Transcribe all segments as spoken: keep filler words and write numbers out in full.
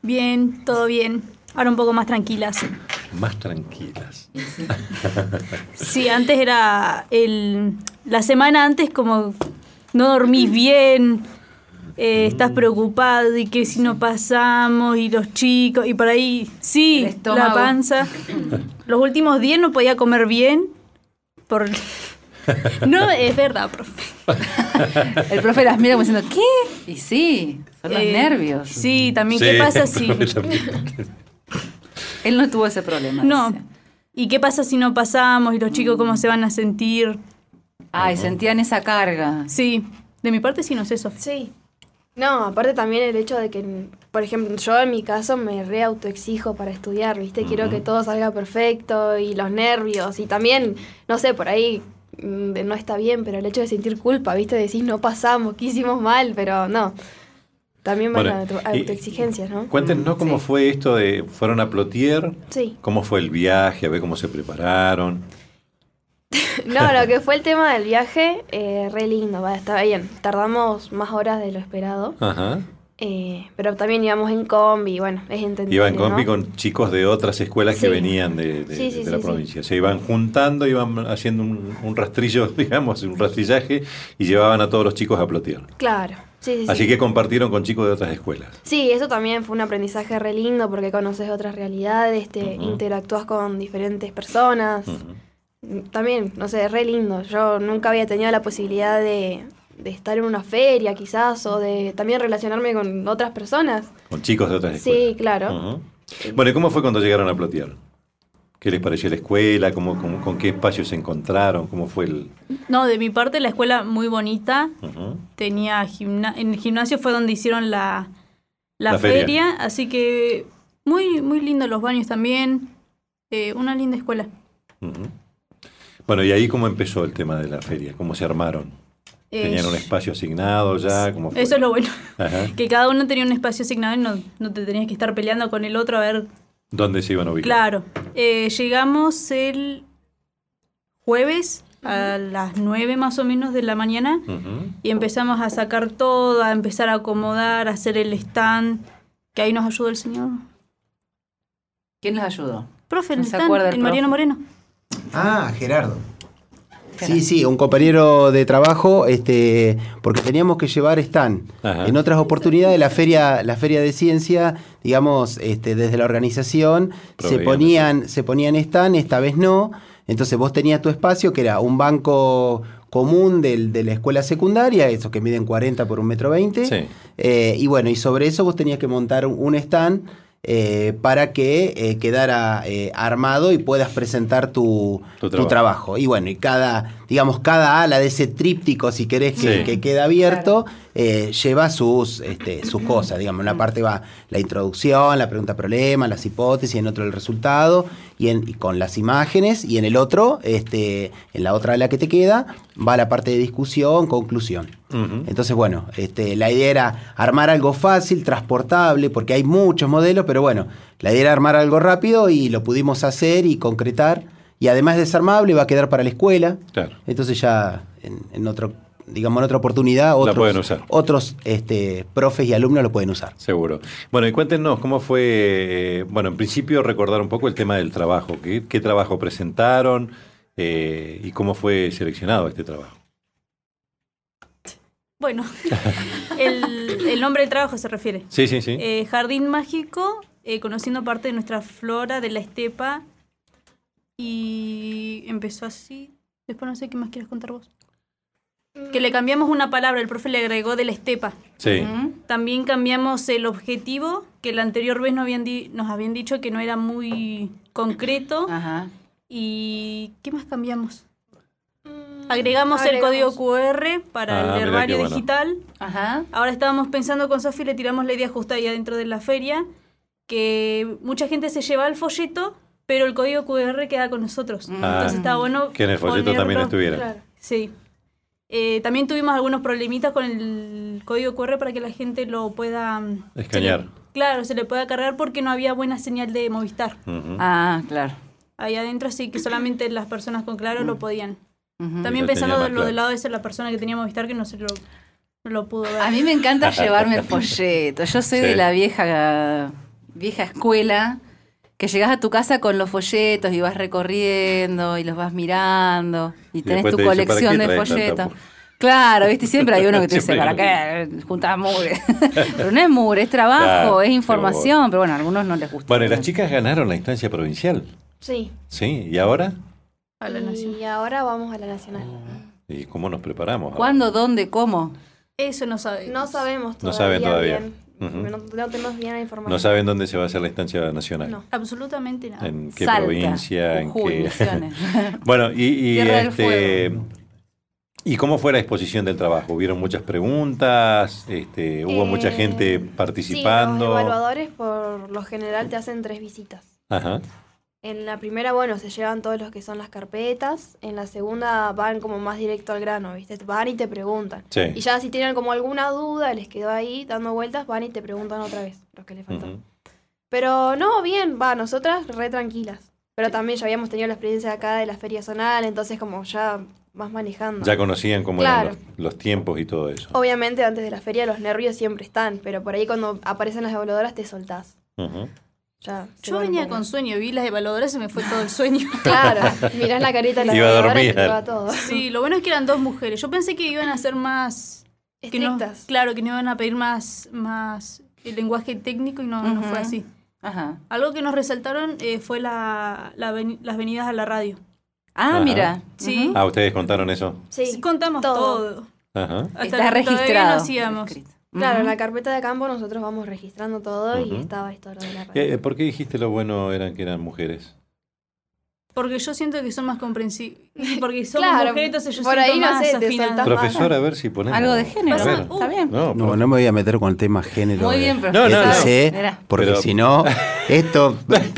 Bien, todo bien. Ahora un poco más tranquilas. Más tranquilas. Sí, antes era el la semana antes como no dormís bien, eh, estás preocupado y que si no pasamos y los chicos y por ahí, sí, la panza. Los últimos días no podía comer bien por... No, es verdad, profe. El profe las mira como diciendo, ¿qué? Y sí, son los eh, nervios. Sí, también, sí, ¿qué pasa si...? Él no tuvo ese problema. No. Dice. ¿Y qué pasa si no pasamos y los chicos cómo se van a sentir? Ay, sentían esa carga. Sí, de mi parte sí, no sé, Sofía. Sí. No, aparte también el hecho de que, por ejemplo, yo en mi caso me re autoexijo para estudiar, ¿viste? Uh-huh. Quiero que todo salga perfecto y los nervios y también, no sé, por ahí no está bien, pero el hecho de sentir culpa, ¿viste? Decís, no pasamos, que hicimos mal, pero no. También van bueno, a autoexigencias, ¿no? Cuéntenos cómo sí. fue esto de... ¿Fueron a Plotier? Sí. ¿Cómo fue el viaje? A ver cómo se prepararon. No, lo que fue el tema del viaje, eh, re lindo, va, estaba bien. Tardamos más horas de lo esperado. Ajá. Eh, pero también íbamos en combi, bueno, es entendible, Iba en combi, ¿no? Con chicos de otras escuelas sí. que venían de, de, sí, sí, de la sí, provincia. Sí. Se iban juntando, iban haciendo un, un rastrillo, digamos, un rastrillaje, y llevaban a todos los chicos a Plotier. Claro. Sí, sí, Así sí. que compartieron con chicos de otras escuelas. Sí, eso también fue un aprendizaje re lindo porque conoces otras realidades, te uh-huh. interactúas con diferentes personas. Uh-huh. También, no sé, re lindo. Yo nunca había tenido la posibilidad de, de estar en una feria quizás o de también relacionarme con otras personas. Con chicos de otras escuelas. Sí, claro. Uh-huh. Bueno, ¿y cómo fue cuando llegaron a Plotier? ¿Qué les pareció la escuela? ¿Cómo, cómo, ¿Con qué espacios se encontraron? ¿Cómo fue el...? No, de mi parte la escuela muy bonita. Uh-huh. Tenía gimna- en el gimnasio fue donde hicieron la, la, la feria. feria, así que muy, muy lindo los baños también. Eh, una linda escuela. Uh-huh. Bueno, ¿y ahí cómo empezó el tema de la feria? ¿Cómo se armaron? ¿Tenían eh, un espacio asignado ya? ¿Cómo fue? Eso es lo bueno. Ajá. Que cada uno tenía un espacio asignado y no, no te tenías que estar peleando con el otro a ver... ¿Dónde se iban a ubicar? Claro. Eh, llegamos el jueves a las nueve más o menos de la mañana uh-huh. y empezamos a sacar todo, a empezar a acomodar, a hacer el stand, que ahí nos ayudó el señor. ¿Quién nos ayudó? Profe, el ¿No stand, el, el Mariano Moreno. Ah, Gerardo. Sí, sí, un compañero de trabajo, este, porque teníamos que llevar stand. Ajá. En otras oportunidades la feria, la feria de ciencia, digamos, este, desde la organización se ponían, se ponían stand, esta vez no. Entonces vos tenías tu espacio, que era un banco común del, de la escuela secundaria, esos que miden cuarenta por un metro veinte. Sí. Eh, y bueno, y sobre eso vos tenías que montar un stand. Eh, para que eh, quedara eh, armado y puedas presentar tu, tu, trabajo. tu trabajo. Y bueno, y cada, digamos, cada ala de ese tríptico, si querés que, sí. que quede abierto, claro. eh, lleva sus, este, sus cosas. Digamos, en una parte va la introducción, la pregunta-problema, las hipótesis, en otro el resultado, y, en, y con las imágenes, y en el otro, este, en la otra ala que te queda, va la parte de discusión, conclusión. Uh-huh. Entonces, bueno, este, la idea era armar algo fácil, transportable, porque hay muchos modelos, pero bueno, la idea era armar algo rápido y lo pudimos hacer y concretar. Y además desarmable, va a quedar para la escuela. Claro. Entonces ya en, en otro, digamos, en otra oportunidad, otros, la pueden usar. otros este, profes y alumnos lo pueden usar. Seguro. Bueno, y cuéntenos cómo fue, eh, bueno, en principio recordar un poco el tema del trabajo. ¿Qué, qué trabajo presentaron eh, y cómo fue seleccionado este trabajo? Bueno, el, el nombre del trabajo se refiere. Sí, sí, sí. Eh, Jardín mágico, eh, conociendo parte de nuestra flora, de la estepa. Y empezó así. Después no sé qué más quieres contar vos. Que le cambiamos una palabra, el profe le agregó de la estepa. Sí. Uh-huh. También cambiamos el objetivo, que la anterior vez nos habían, di- nos habían dicho que no era muy concreto. Ajá. ¿Y qué más cambiamos? Agregamos, Agregamos el código cu erre para Ah, el mirá herbario qué bueno. digital. Ajá. Ahora estábamos pensando con Sofi, le tiramos la idea justo ahí adentro de la feria, que mucha gente se lleva el folleto, pero el código cu erre queda con nosotros. Ah, Entonces estaba bueno que en el folleto ponerlo. también estuviera. Claro. Sí. Eh, también tuvimos algunos problemitas con el código cu erre para que la gente lo pueda... mm, Escanear. se le- claro, se le pueda cargar porque no había buena señal de Movistar. Uh-huh. Ah, claro. Ahí adentro sí que solamente las personas con Claro lo podían. Uh-huh. También Lo pensando tenía de más lo claro. del lado de ser la persona que tenía Movistar que no se lo, no lo pudo ver. A mí me encanta llevarme el folleto. Yo soy Sí. de la vieja vieja escuela, que llegás a tu casa con los folletos y vas recorriendo y los vas mirando y tenés después tu te dice, colección ¿para qué de traes tanta folletos. mugre? Claro, ¿viste? Siempre hay uno que te dice, Siempre ¿para hay qué? Juntas mugre. Pero no es mugre, es trabajo, Claro, es qué información, pero bueno, a algunos no les gusta. Bueno, y las chicas ganaron la instancia provincial. Sí. Sí, ¿y ahora? A la nación. Y ahora vamos a la nacional. ¿Y cómo nos preparamos? ahora? ¿Cuándo, dónde, cómo? Eso no sabe. No sabemos todavía. No saben todavía. Bien. Ujú. no, no tenemos bien la información. No saben dónde se va a hacer la instancia nacional. No. Absolutamente nada. En qué Salta, provincia, en Jujuy, qué. Misiones. Bueno, y, y Tierra del este. Fuego. ¿Y cómo fue la exposición del trabajo? ¿Hubieron muchas preguntas? Este, ¿Hubo Eh, mucha gente Sí, participando? los evaluadores por lo general te hacen tres visitas. Ajá. En la primera, bueno, se llevan todos los que son las carpetas. En la segunda van como más directo al grano, ¿viste? Van y te preguntan. Sí. Y ya si tienen como alguna duda, les quedó ahí dando vueltas, van y te preguntan otra vez lo que les faltó. Ujú. Pero no, bien, va, nosotras re tranquilas. Pero también ya habíamos tenido la experiencia acá de la feria zonal, entonces como ya más manejando. Ya conocían cómo Claro. eran los, los tiempos y todo eso. Obviamente antes de la feria los nervios siempre están, pero por ahí cuando aparecen las evaluadoras te soltás. Ujú. Ya, se Yo va un venía poco. con sueño, vi las evaluadoras y se me fue todo el sueño. Claro, mirás la carita de la Iba a evaluadora y dormir. te va todo. Sí, lo bueno es que eran dos mujeres. Yo pensé que iban a ser más... que no- Estrictas. claro, que no iban a pedir más, más el lenguaje técnico y no, no Ujú. fue así. Ajá. Algo que nos resaltaron eh, fue la, la veni- las venidas a la radio. Ah, Ajá. mira. Sí. Ujú. Ah, ¿ustedes contaron eso? Sí, Sí, contamos todo. Ajá. Hasta Está todavía registrado. no hacíamos. Escrito. Claro, en Ujú. la carpeta de campo nosotros vamos registrando todo y Ujú. estaba esto lo de la radio. Eh, ¿Por qué dijiste lo bueno eran que eran mujeres? Porque yo siento que son más comprensivos. Porque somos Claro, mujeres, entonces yo por siento ahí no más sé, te afinada. soltás Profesor, a ver si ponemos... Algo de género. A ver. Uh, Está bien. No, No, profe- no me voy a meter con el tema género. Muy de- bien, No, no, profesor. no. Fíjese, Mirá. porque Pero- si no, esto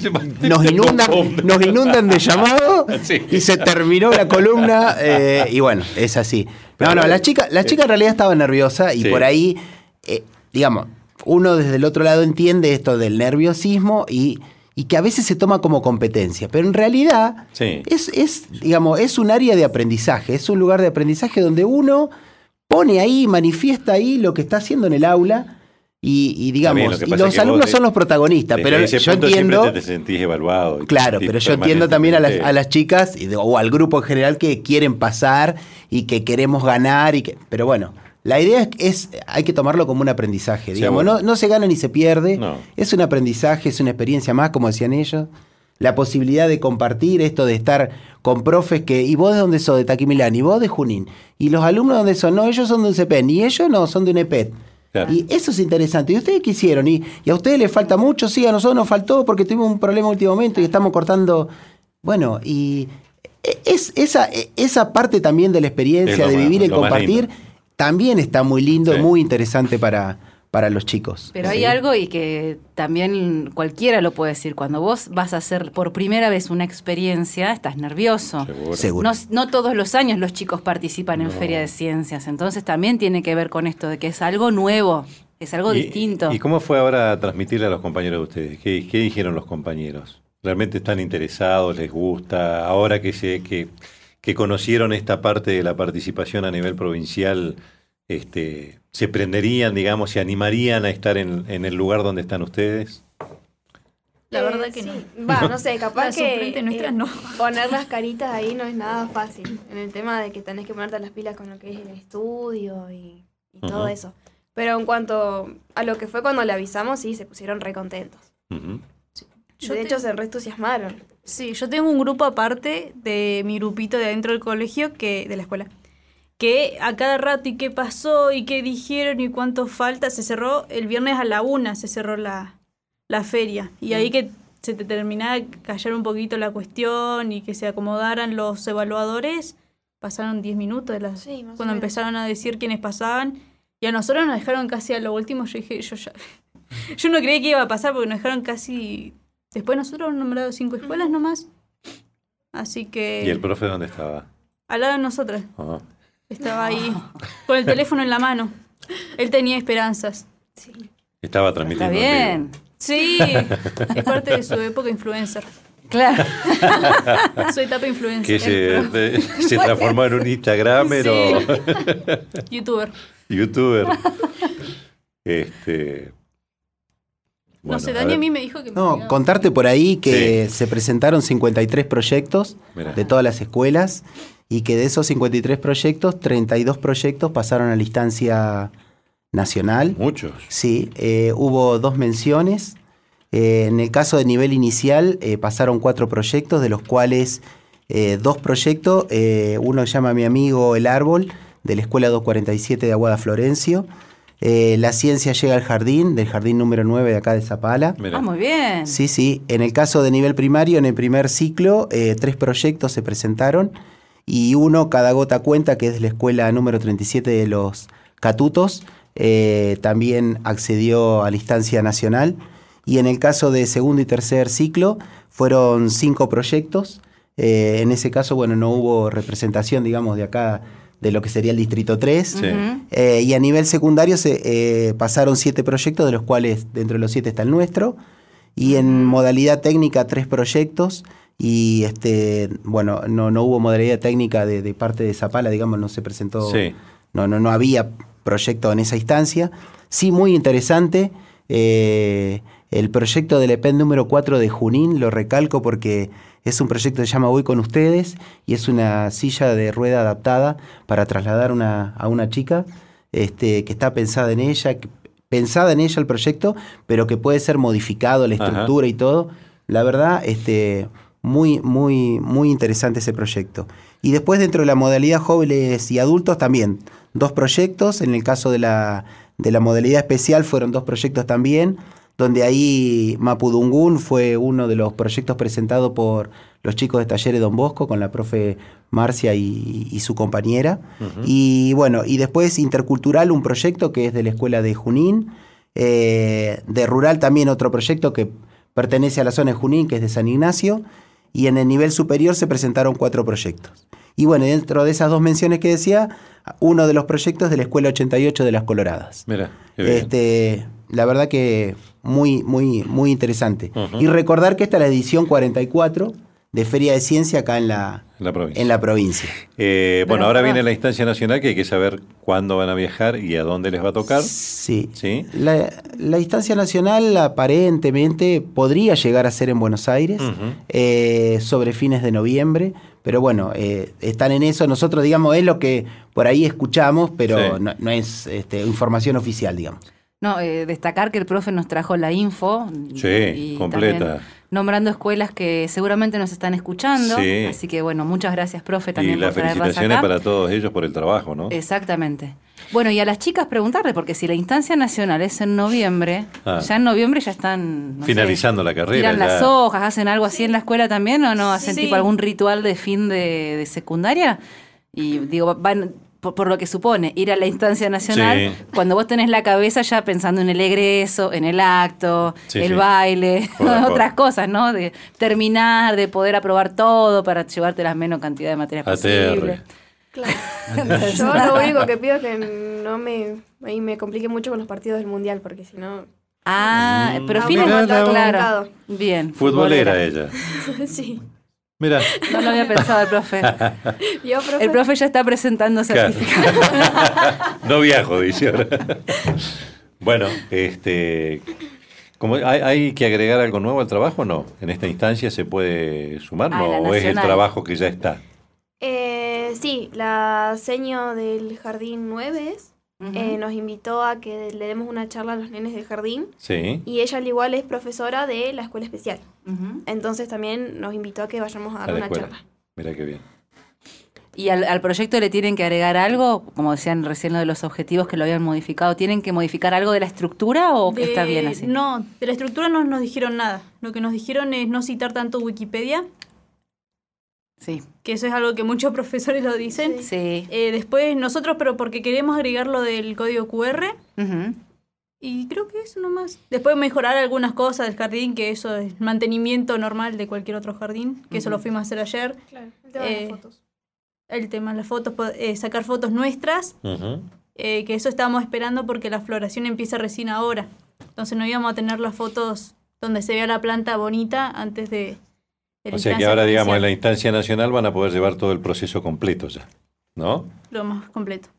nos inundan, nos inundan de llamado Sí. y se terminó la columna eh, y bueno, es así. No, no, la chica, la chica en realidad estaba nerviosa y Sí. por ahí, eh, digamos, uno desde el otro lado entiende esto del nerviosismo y, y que a veces se toma como competencia, pero en realidad Sí. es, es, digamos, es un área de aprendizaje, es un lugar de aprendizaje donde uno pone ahí, manifiesta ahí lo que está haciendo en el aula y, y digamos, Está bien, lo que y pasa los es que alumnos vos son los protagonistas, Desde pero ese yo punto entiendo... siempre te, te sentís evaluado. y te Claro, sentís pero yo entiendo también a las, permanentemente- a las chicas y de- o al grupo en general que quieren pasar y que queremos ganar y que, pero bueno, la idea es, es hay que tomarlo como un aprendizaje, digamos, Seguro. no, no se gana ni se pierde, No. es un aprendizaje, es una experiencia más, como decían ellos, la posibilidad de compartir esto de estar con profes que, y vos de dónde sos, de Taquimilán, y vos de Junín, y los alumnos de dónde son, no, ellos son de un C P E N, y ellos no, son de un E P E T. Claro. Y eso es interesante. ¿Y ustedes qué hicieron? ¿Y, y a ustedes les falta mucho? Sí, a nosotros nos faltó porque tuvimos un problema en último momento y estamos cortando. Bueno, y es, esa, esa parte también de la Es experiencia, lo de más- vivir y lo más compartir, lindo. también está muy lindo Sí. y muy interesante para, para los chicos. Pero hay algo y que también cualquiera lo puede decir. Cuando vos vas a hacer por primera vez una experiencia, estás nervioso. Seguro. Seguro. No, no todos los años los chicos participan en No. Feria de Ciencias, entonces también tiene que ver con esto de que es algo nuevo, es algo ¿Y- distinto. ¿Y cómo fue ahora transmitirle a los compañeros de ustedes? ¿Qué, qué dijeron los compañeros? ¿Realmente están interesados? ¿Les gusta? Ahora que, se, que, que conocieron esta parte de la participación a nivel provincial, este, ¿se prenderían, digamos, se animarían a estar en, en el lugar donde están ustedes? La Eh, verdad que sí. no. Va, no sé, capaz Las que suplentes nuestras eh, no. poner las caritas ahí no es nada fácil. En el tema de que tenés que ponerte las pilas con lo que es el estudio y, y todo Ujú. eso. Pero en cuanto a lo que fue cuando le avisamos, sí, se pusieron re contentos. Ujú. Yo de te- hecho, se re entusiasmaron. Sí, yo tengo un grupo aparte de mi grupito de adentro del colegio, que de la escuela, que a cada rato y qué pasó y qué dijeron y cuánto falta, se cerró el viernes a la una, se cerró la, la feria. Y ahí que se te terminaba de callar un poquito la cuestión y que se acomodaran los evaluadores, pasaron diez minutos de las, Sí, más o cuando menos. empezaron a decir quiénes pasaban. Y a nosotros nos dejaron casi a lo último, yo dije, yo ya... Yo no creí que iba a pasar porque nos dejaron casi... Después nosotros hemos nombrado cinco escuelas nomás. Así que... ¿Y el profe dónde estaba? Al lado de nosotras. Ah. Estaba ahí con el teléfono en la mano. Él tenía esperanzas. Estaba Está transmitiendo. en vivo. bien. Sí, es parte de su época influencer. Claro. Su etapa influencer. Que se, de- se transformó en un Instagramer o Youtuber. youtuber. Este, Bueno, no sé, a Dani a, ver. mí me dijo que me No, pegaba. contarte por ahí que Sí. se presentaron cincuenta y tres proyectos Mirá. de todas las escuelas y que de esos cincuenta y tres proyectos, treinta y dos proyectos pasaron a la instancia nacional. Muchos. Sí, eh, hubo dos menciones. Eh, en el caso de nivel inicial eh, pasaron cuatro proyectos, de los cuales eh, dos proyectos, eh, uno se llama Mi Amigo el Árbol, de la Escuela doscientos cuarenta y siete de Aguada Florencio. Eh, la Ciencia Llega al Jardín, del jardín número nueve de acá de Zapala. Mirá. Ah, muy bien. Sí, sí. En el caso de nivel primario, en el primer ciclo, eh, tres proyectos se presentaron y uno, Cada Gota Cuenta, que es de la escuela número treinta y siete de los Catutos, eh, también accedió a la instancia nacional. Y en el caso de segundo y tercer ciclo, fueron cinco proyectos. Eh, en ese caso, bueno, no hubo representación, digamos, de acá, de lo que sería el Distrito tres. Sí. Ujú. Eh, y a nivel secundario se eh, pasaron siete proyectos, de los cuales dentro de los siete está el nuestro. Y en modalidad técnica, tres proyectos. Y este, bueno, no, no hubo modalidad técnica de, de parte de Zapala, digamos, no se presentó. Sí. No, no, no había proyecto en esa instancia. Sí, muy interesante. Eh, el proyecto del E P E N número cuatro de Junín, lo recalco porque es un proyecto que se llama Voy con ustedes y es una silla de rueda adaptada para trasladar una, a una chica este, que está pensada en ella, que, pensada en ella el proyecto, pero que puede ser modificado, la estructura Ajá. y todo. La verdad, este, muy, muy, muy interesante ese proyecto. Y después dentro de la modalidad jóvenes y adultos también, dos proyectos. En el caso de la, de la modalidad especial fueron dos proyectos también, donde ahí Mapudungún fue uno de los proyectos presentados por los chicos de Talleres Don Bosco con la profe Marcia y, y su compañera. Ujú. Y bueno, y después Intercultural, un proyecto que es de la escuela de Junín. Eh, de Rural también otro proyecto que pertenece a la zona de Junín, que es de San Ignacio. Y en el nivel superior se presentaron cuatro proyectos. Y bueno, dentro de esas dos menciones que decía, uno de los proyectos de la Escuela ochenta y ocho de las Coloradas. Mira, qué bien. Este, la verdad que muy, muy, muy interesante. Ujú. Y recordar que esta es la edición cuarenta y cuatro de Feria de Ciencia acá en la, En la provincia. en la provincia. Eh, bueno, Pero, ahora perdón. viene la instancia nacional que hay que saber cuándo van a viajar y a dónde les va a tocar. Sí. Sí. La, la instancia nacional aparentemente podría llegar a ser en Buenos Aires Ujú. eh, sobre fines de noviembre, pero bueno, eh, están en eso. Nosotros, digamos, es lo que por ahí escuchamos, pero Sí. no, no es este, información oficial, digamos. No, eh, destacar que el profe nos trajo la info. Sí, completa. también nombrando escuelas que seguramente nos están escuchando. Sí. Así que bueno, muchas gracias, profe, Y también las por traerlas felicitaciones acá. para todos ellos por el trabajo, ¿no? Exactamente. Bueno, y a las chicas preguntarle, porque si la instancia nacional es en noviembre, Ah. ya en noviembre ya están no Finalizando sé, la carrera. tiran ya. las hojas, hacen algo así en la escuela también, o no hacen Sí. tipo algún ritual de fin de, de secundaria. Y digo, van por, por lo que supone ir a la instancia nacional, Sí. cuando vos tenés la cabeza ya pensando en el egreso, en el acto, Sí, el sí. baile, Joder, joder. otras cosas, ¿no? De terminar, de poder aprobar todo para llevarte la menos cantidad de materias Aterre. posible. Claro. Yo lo único que pido es que no me, ahí me complique mucho con los partidos del mundial, porque si no. Ah, pero Ah, fines, mirá, la- claro. Bien. Futbolera ella. Sí. Mira. No lo había pensado el profe. Yo, profe, El profe ya está presentando Claro. certificado. No viajo, dice ahora. Bueno, este, como ¿hay, hay que agregar algo nuevo al trabajo o no? ¿En esta instancia se puede sumar Ah, no? la ¿O es el nacional. trabajo que ya está? Eh, sí, la seño del Jardín nueve es, Ujú. eh, nos invitó a que le demos una charla a los nenes del jardín Sí. y ella al igual es profesora de la escuela especial. Ujú. Entonces también nos invitó a que vayamos a A dar la una escuela. charla. Mira qué bien. ¿Y al, al proyecto le tienen que agregar algo? Como decían recién lo de los objetivos que lo habían modificado. ¿Tienen que modificar algo de la estructura o De- está bien así? No, de la estructura no nos dijeron nada. Lo que nos dijeron es no citar tanto Wikipedia, Sí. que eso es algo que muchos profesores lo dicen. Sí. Eh, después nosotros, pero porque queremos agregar lo del código Q R. Ujú. Y creo que eso nomás. Después mejorar algunas cosas del jardín, que eso es mantenimiento normal de cualquier otro jardín, que eso lo fuimos a hacer ayer. Claro, el tema de Eh, las fotos. El tema de las fotos, po- eh, sacar fotos nuestras, Ujú. eh, que eso estábamos esperando porque la floración empieza recién ahora. Entonces no íbamos a tener las fotos donde se vea la planta bonita antes de... de la O sea que instancia ahora, digamos, en la inicial. instancia nacional van a poder llevar todo el proceso completo ya, ¿no? Lo más completo.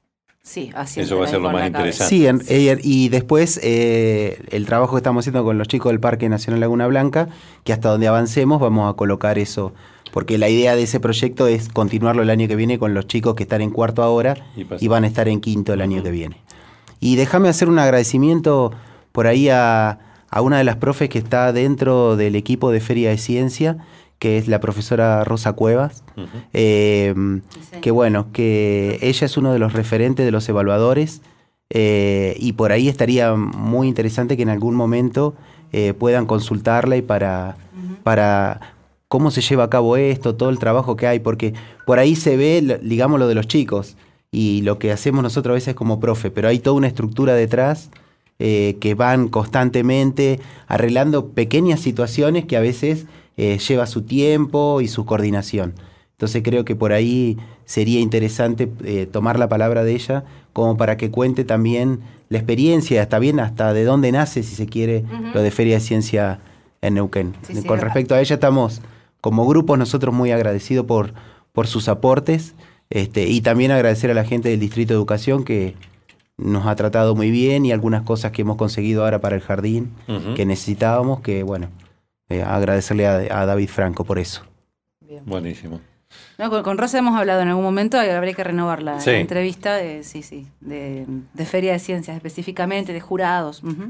Sí, haciendo. Eso va a ser lo más interesante. Sí, en, eh, y después eh, el trabajo que estamos haciendo con los chicos del Parque Nacional Laguna Blanca, que hasta donde avancemos vamos a colocar eso, porque la idea de ese proyecto es continuarlo el año que viene con los chicos que están en cuarto ahora y, y van a estar en quinto el año uh-huh. que viene. Y déjame hacer un agradecimiento por ahí a, a una de las profes que está dentro del equipo de Feria de Ciencia, que es la profesora Rosa Cuevas, uh-huh. eh, sí. que bueno, que ella es uno de los referentes de los evaluadores eh, y por ahí estaría muy interesante que en algún momento eh, puedan consultarla y para, uh-huh. para cómo se lleva a cabo esto, todo el trabajo que hay, porque por ahí se ve, digamos, lo de los chicos y lo que hacemos nosotros a veces como profe, pero hay toda una estructura detrás eh, que van constantemente arreglando pequeñas situaciones que a veces Eh, lleva su tiempo y su coordinación. Entonces creo que por ahí sería interesante eh, tomar la palabra de ella como para que cuente también la experiencia, hasta bien hasta de dónde nace, si se quiere, uh-huh. lo de Feria de Ciencia en Neuquén. Sí, sí, Con respecto a ella estamos como grupo nosotros muy agradecidos por, por sus aportes este, y también agradecer a la gente del Distrito de Educación que nos ha tratado muy bien y algunas cosas que hemos conseguido ahora para el jardín uh-huh. que necesitábamos, que bueno, Eh, agradecerle a, a David Franco por eso. Bien. Buenísimo. No, con, con Rosa hemos hablado en algún momento, habría que renovar la, sí. la entrevista, de, sí, sí, de, de Feria de Ciencias específicamente, de jurados. Uh-huh.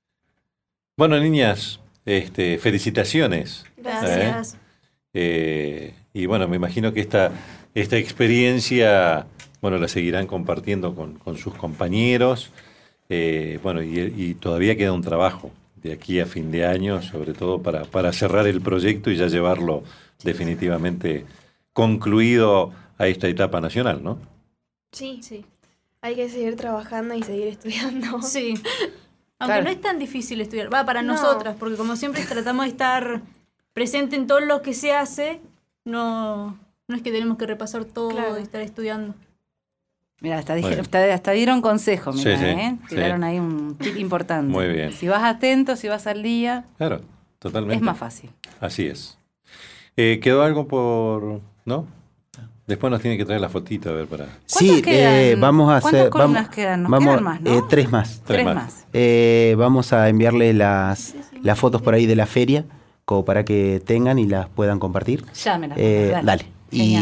Bueno, niñas, este, felicitaciones. Gracias. ¿Eh? Eh, y bueno, me imagino que esta, esta experiencia, bueno, la seguirán compartiendo con, con sus compañeros. Eh, bueno, y, y todavía queda un trabajo de aquí a fin de año, sobre todo para, para cerrar el proyecto y ya llevarlo definitivamente concluido a esta etapa nacional, ¿no? Sí, sí. Hay que seguir trabajando y seguir estudiando. Sí. Aunque claro. no es tan difícil estudiar. Va, para no. nosotras, porque como siempre tratamos de estar presente en todo lo que se hace, no, no es que tenemos que repasar todo claro. y estar estudiando. Mira, hasta, bueno. hasta, hasta dieron consejo, mira, sí, sí, ¿eh? Tiraron sí. ahí un tip importante. Muy bien. Si vas atento, si vas al día. Claro, totalmente. Es más fácil. Así es. Eh, ¿Quedó algo por...? ¿No? Después nos tiene que traer la fotito, a ver, para... Sí, eh, vamos a hacer... ¿Cuántas columnas vamos, quedan? Nos vamos, quedan más, ¿no? Eh, tres más. Tres, tres más. Eh, vamos a enviarle las, las fotos por ahí de la feria, como para que tengan y las puedan compartir. Ya me las eh, Dale. dale.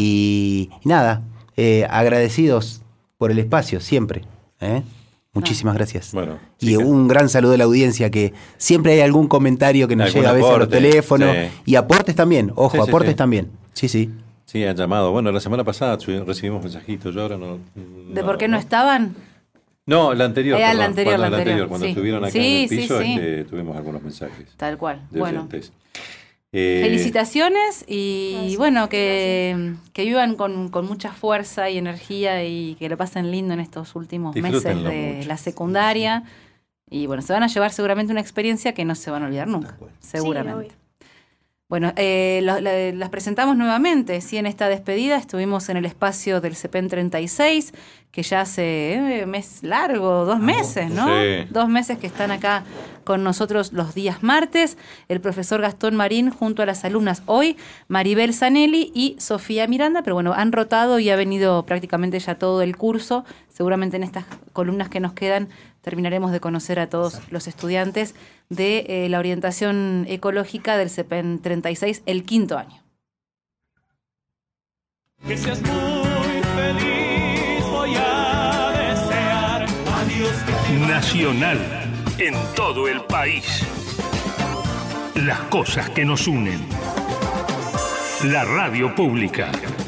Y, y nada, eh, agradecidos por el espacio, siempre. ¿eh? Muchísimas ah. gracias. Bueno, y chicas. Un gran saludo a la audiencia, que siempre hay algún comentario que nos llega a veces a los teléfonos. Sí. Y aportes también, ojo, sí, sí, aportes sí. también. Sí, sí. Sí, han llamado. Bueno, la semana pasada recibimos mensajitos, yo ahora no... ¿De no, por qué no, no estaban? No, la anterior, eh, perdón, la anterior, cuando, la anterior, cuando sí. estuvieron acá sí, en el piso, sí, sí. Este, tuvimos algunos mensajes. Tal cual, bueno. Eh, Felicitaciones y gracias, bueno, que, que vivan con, con mucha fuerza y energía y que lo pasen lindo en estos últimos meses de mucho. La secundaria. Y bueno, se van a llevar seguramente una experiencia que no se van a olvidar nunca, seguramente. Sí, bueno, eh, lo, lo, las presentamos nuevamente, sí, en esta despedida. Estuvimos en el espacio del CEPEN treinta y seis, que ya hace eh, mes largo, dos meses, ¿no? Sí. Dos meses que están acá con nosotros los días martes. El profesor Gastón Marín junto a las alumnas hoy, Maribel Zanelli y Sofía Miranda, pero bueno, han rotado y ha venido prácticamente ya todo el curso. Seguramente en estas columnas que nos quedan terminaremos de conocer a todos los estudiantes de eh, la orientación ecológica del CEPEN treinta y seis, el quinto año. Que seas muy feliz, voy a desear. Adiós. Nacional, en todo el país. Las cosas que nos unen. La radio pública.